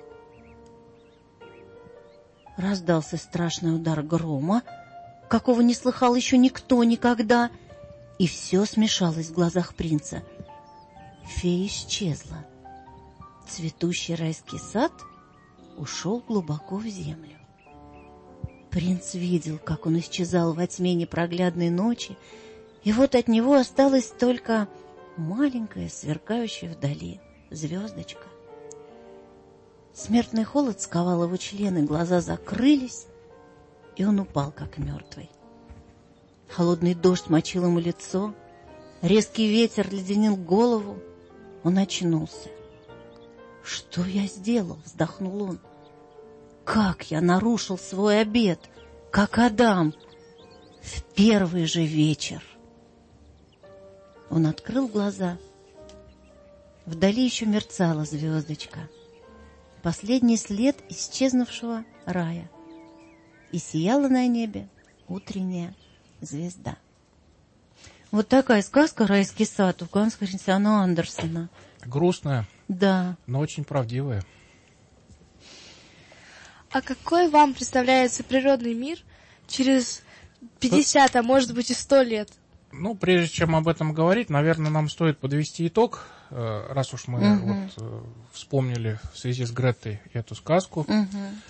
Раздался страшный удар грома, какого не слыхал еще никто никогда, и все смешалось в глазах принца. Фея исчезла. Цветущий райский сад ушел глубоко в землю. Принц видел, как он исчезал во тьме непроглядной ночи, и вот от него осталась только маленькая, сверкающая вдали звездочка. Смертный холод сковал его члены, глаза закрылись, и он упал, как мертвый. Холодный дождь мочил ему лицо, резкий ветер леденил голову. Он очнулся. «Что я сделал?» — вздохнул он. «Как я нарушил свой обет, как Адам, в первый же вечер!» Он открыл глаза. Вдали еще мерцала звездочка, последний след исчезнувшего рая, и сияла на небе утренняя звезда. Вот такая сказка «Райский сад» у Ганса Христиана Андерсена. Грустная, да, но очень правдивая. А какой вам представляется природный мир через пятьдесят, а может быть и сто лет? Ну, прежде чем об этом говорить, наверное, нам стоит подвести итог, раз уж мы угу. вот, вспомнили в связи с Гретой эту сказку. Угу.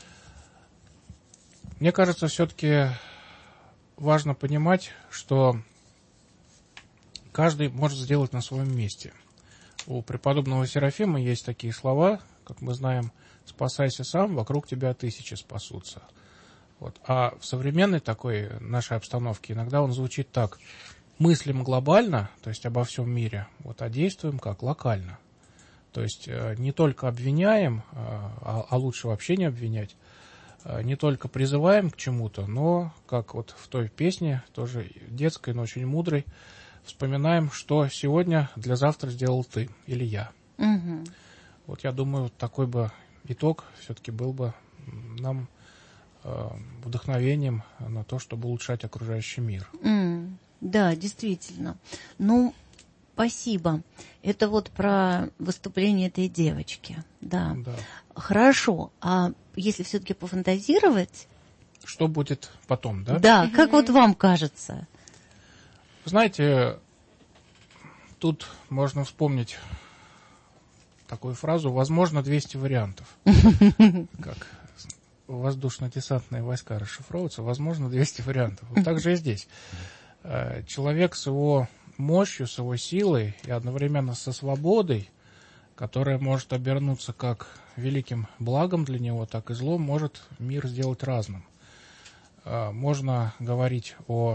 Мне кажется, все-таки важно понимать, что каждый может сделать на своем месте. У преподобного Серафима есть такие слова, как мы знаем: «Спасайся сам, вокруг тебя тысячи спасутся». Вот. А в современной такой нашей обстановке иногда он звучит так: мыслим глобально, то есть обо всем мире, вот, а действуем как локально. То есть не только обвиняем, а, а лучше вообще не обвинять, не только призываем к чему-то, но, как вот в той песне, тоже детской, но очень мудрой, вспоминаем, что сегодня для завтра сделал ты или я. Угу. Вот я думаю, такой бы итог все-таки был бы нам э, вдохновением на то, чтобы улучшать окружающий мир. Mm, да, действительно. Ну, спасибо. Это вот про выступление этой девочки. Да. Да. Хорошо. А если все-таки пофантазировать... Что будет потом, да? Да, как вот вам кажется? Знаете, тут можно вспомнить такую фразу: возможно, двести вариантов. Как воздушно-десантные войска расшифровываются, возможно, двести вариантов. Вот так же и здесь. Человек с его мощью, с его силой и одновременно со свободой, которая может обернуться как великим благом для него, так и злом, может мир сделать разным. Можно говорить о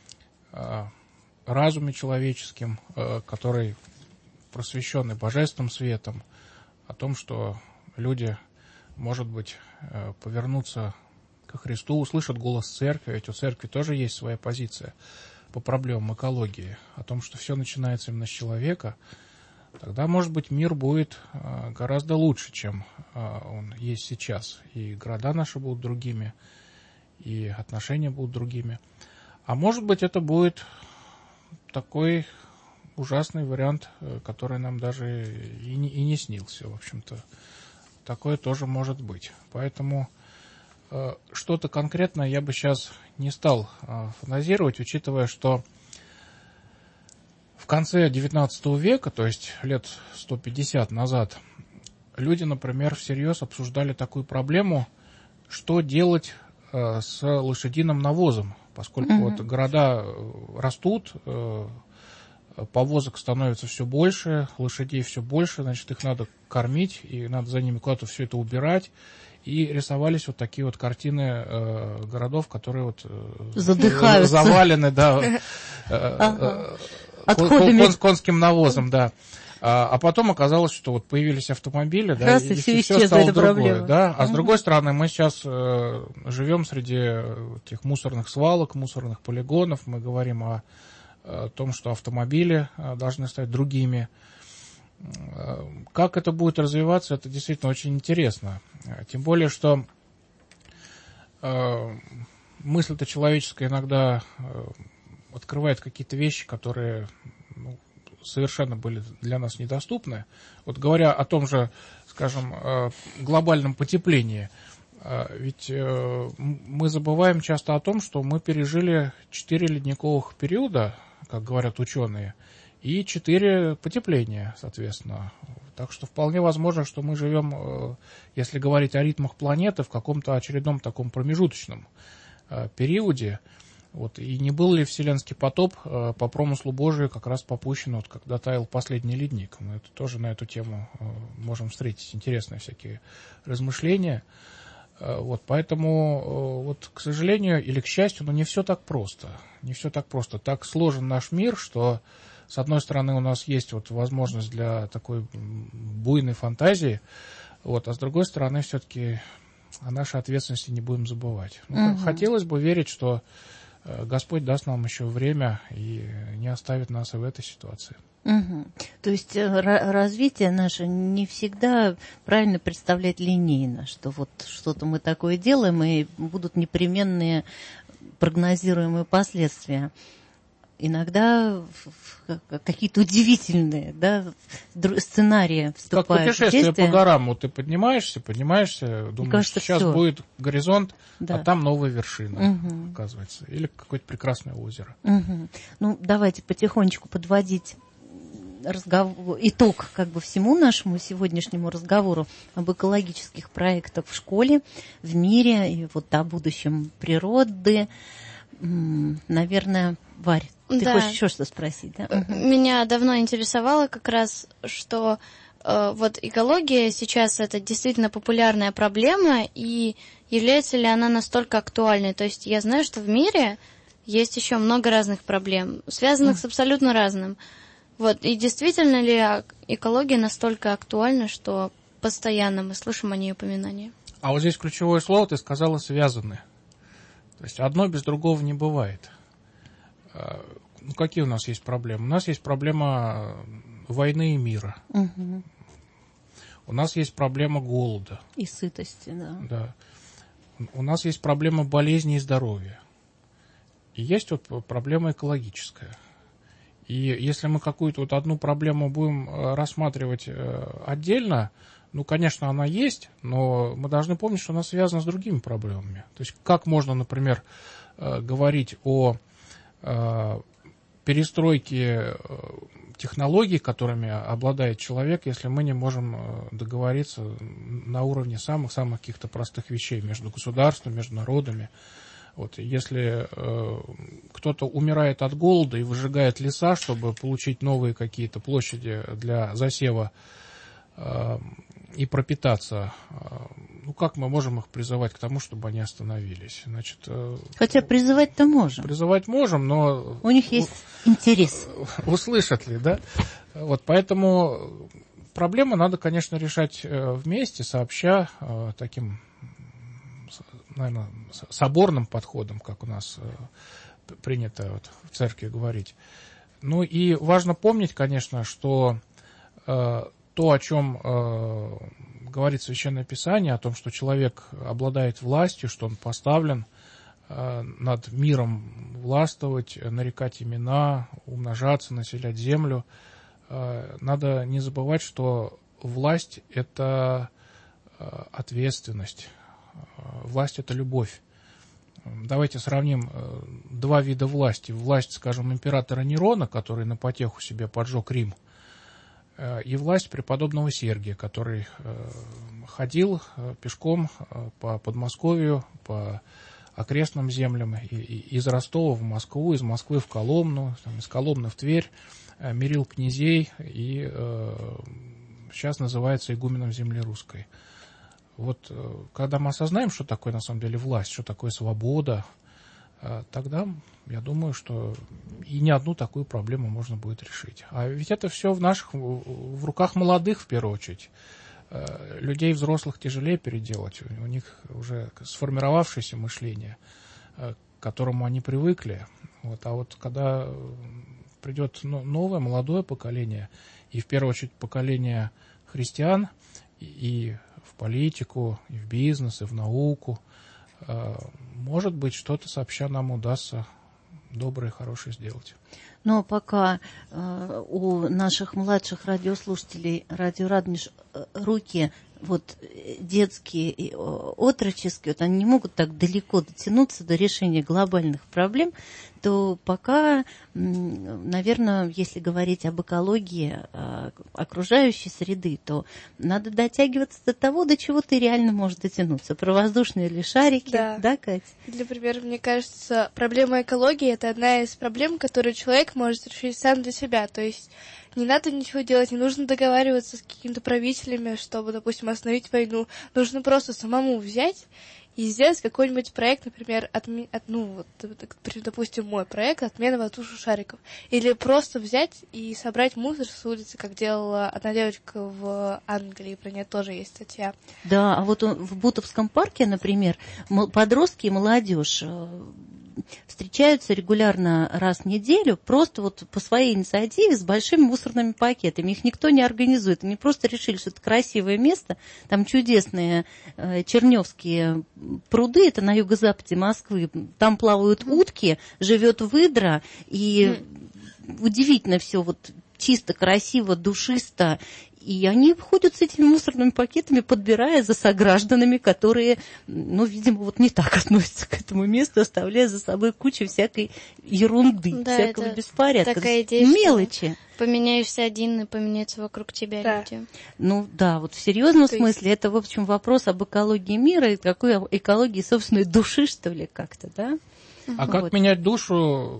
разуме человеческим, который просвещенный божественным светом, о том, что люди, может быть, повернутся ко Христу, услышат голос церкви, ведь у церкви тоже есть своя позиция по проблемам экологии, о том, что все начинается именно с человека. Тогда, может быть, мир будет гораздо лучше, чем он есть сейчас. И города наши будут другими, и отношения будут другими. А может быть, это будет такой ужасный вариант, который нам даже и не, и не снился, в общем-то. такое тоже может быть. Поэтому э, что-то конкретное я бы сейчас не стал э, фантазировать, учитывая, что в конце девятнадцатого века, то есть лет сто пятьдесят назад, люди, например, всерьез обсуждали такую проблему, что делать э, с лошадиным навозом, поскольку mm-hmm. вот города растут, э, повозок становится все больше, лошадей все больше, значит, их надо кормить, и надо за ними куда-то все это убирать. И рисовались вот такие вот картины э, городов, которые вот э, задыхаются, завалены, да, э, э, отходами, кон, конским навозом, да. А, а потом оказалось, что вот появились автомобили, да, раз, и, и все, все стало другое, проблема. Да. А угу. с другой стороны, мы сейчас э, живем среди этих мусорных свалок, мусорных полигонов, мы говорим о, о том, что автомобили должны стать другими. Как это будет развиваться, это действительно очень интересно. Тем более, что э, мысль-то человеческая иногда э, открывает какие-то вещи, которые ну, совершенно были для нас недоступны. Вот говоря о том же, скажем, э, глобальном потеплении, э, ведь э, мы забываем часто о том, что мы пережили четыре ледниковых периода, как говорят ученые, и четыре потепления, соответственно. Так что вполне возможно, что мы живем, если говорить о ритмах планеты, в каком-то очередном таком промежуточном периоде. Вот. И не был ли вселенский потоп по промыслу Божию как раз попущен, вот, когда таял последний ледник? Мы это тоже на эту тему можем встретить интересные всякие размышления. Вот, поэтому, вот, к сожалению или к счастью, но не все так просто. Не все так просто. Так сложен наш мир, что с одной стороны у нас есть вот возможность для такой буйной фантазии, вот, а с другой стороны все-таки о нашей ответственности не будем забывать. Ну, угу. Хотелось бы верить, что Господь даст нам еще время и не оставит нас и в этой ситуации. Угу. То есть развитие наше не всегда правильно представлять линейно, что вот что-то мы такое делаем, и будут непременные прогнозируемые последствия. Иногда какие-то удивительные, да, сценарии вступают как путешествие в действие. По горам, вот ты поднимаешься, поднимаешься, думаешь, кажется, сейчас все. Будет горизонт, да. А там новая вершина, угу. оказывается, или какое-то прекрасное озеро. Угу. Ну, давайте потихонечку подводить разговор, итог как бы всему нашему сегодняшнему разговору об экологических проектах в школе, в мире и вот о будущем природы. Наверное, Варь, ты да. хочешь еще что спросить? Да? Меня давно интересовало как раз, что э, вот экология сейчас это действительно популярная проблема, и является ли она настолько актуальной? То есть я знаю, что в мире есть еще много разных проблем, связанных mm. с абсолютно разным. Вот, и действительно ли экология настолько актуальна, что постоянно мы слышим о ней упоминания? А вот здесь ключевое слово ты сказала «связаны». То есть одно без другого не бывает. Ну, какие у нас есть проблемы? У нас есть проблема войны и мира. Угу. У нас есть проблема голода. И сытости, да. Да. У нас есть проблема болезни и здоровья. И есть вот проблема экологическая. И если мы какую-то вот одну проблему будем рассматривать отдельно, ну, конечно, она есть, но мы должны помнить, что она связана с другими проблемами. То есть как можно, например, говорить о перестройке технологий, которыми обладает человек, если мы не можем договориться на уровне самых-самых каких-то простых вещей между государством, между народами. Вот, если э, кто-то умирает от голода и выжигает леса, чтобы получить новые какие-то площади для засева э, и пропитаться, э, ну как мы можем их призывать к тому, чтобы они остановились? Значит, э, хотя призывать-то можем. Призывать можем, но... У них есть у, интерес. Услышат ли, да? Вот, поэтому проблемы надо, конечно, решать вместе, сообща, э, таким... наверное, соборным подходом, как у нас э, принято вот в церкви говорить. Ну и важно помнить, конечно, что э, то, о чем э, говорит Священное Писание, о том, что человек обладает властью, что он поставлен э, над миром властвовать, нарекать имена, умножаться, населять землю, э, надо не забывать, что власть – это ответственность. Власть – это любовь. Давайте сравним два вида власти. Власть, скажем, императора Нерона, который на потеху себе поджег Рим, и власть преподобного Сергия, который ходил пешком по Подмосковью, по окрестным землям, из Ростова в Москву, из Москвы в Коломну, из Коломны в Тверь, мирил князей и сейчас называется игуменом земли русской. Вот когда мы осознаем, что такое на самом деле власть, что такое свобода, тогда, я думаю, что и не одну такую проблему можно будет решить. А ведь это все в наших, в руках молодых, в первую очередь. Людей взрослых тяжелее переделать. У них уже сформировавшееся мышление, к которому они привыкли. Вот. А вот когда придет новое, молодое поколение, и в первую очередь поколение христиан, и в политику, и в бизнес, и в науку, может быть, что-то сообща нам удастся доброе и хорошее сделать. Но пока э, у наших младших радиослушателей радио Радонеж руки вот детские и отроческие, вот они не могут так далеко дотянуться до решения глобальных проблем, то пока, наверное, если говорить об экологии окружающей среды, то надо дотягиваться до того, до чего ты реально можешь дотянуться. Про воздушные или шарики, да, да, Кать? Для примера, мне кажется, проблема экологии – это одна из проблем, которую человек может решить сам для себя. То есть не надо ничего делать, не нужно договариваться с какими-то правителями, чтобы, допустим, остановить войну. Нужно просто самому взять и сделать какой-нибудь проект, например, отме... от, ну, вот, допустим, мой проект «Отмена воздушных шариков». Или просто взять и собрать мусор с улицы, как делала одна девочка в Англии, про нее тоже есть статья. Да, а вот в Бутовском парке, например, подростки и молодежь встречаются регулярно раз в неделю, просто вот по своей инициативе с большими мусорными пакетами. Их никто не организует. Они просто решили, что это красивое место. Там чудесные э, чернёвские пруды, это на юго-западе Москвы. Там плавают утки, живет выдра, и mm. удивительно все вот чисто, красиво, душисто. И они ходят с этими мусорными пакетами, подбирая за согражданами, которые, ну, видимо, вот не так относятся к этому месту, оставляя за собой кучу всякой ерунды, да, всякого беспорядка. Такая идея, мелочи. Поменяешься один, и поменяются вокруг тебя да. люди. Ну да, вот в серьезном То смысле есть... это, в общем, вопрос об экологии мира и такой экологии собственной души, что ли, как-то, да? А вот. Как менять душу?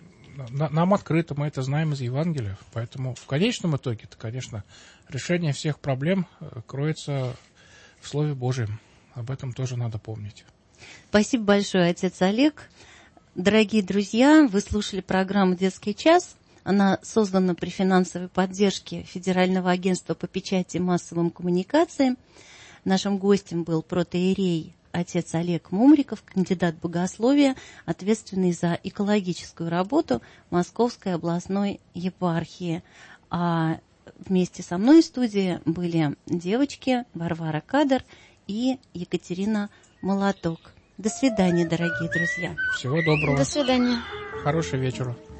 Нам открыто, мы это знаем из Евангелия, поэтому в конечном итоге, это, конечно, решение всех проблем кроется в Слове Божьем. Об этом тоже надо помнить. Спасибо большое, отец Олег. Дорогие друзья, вы слушали программу «Детский час». Она создана при финансовой поддержке Федерального агентства по печати и массовым коммуникациям. Нашим гостем был протоиерей отец Олег Мумриков, кандидат богословия, ответственный за экологическую работу Московской областной епархии. А вместе со мной в студии были девочки Варвара Кадр и Екатерина Молоток. До свидания, дорогие друзья. Всего доброго. До свидания. Хорошего вечера.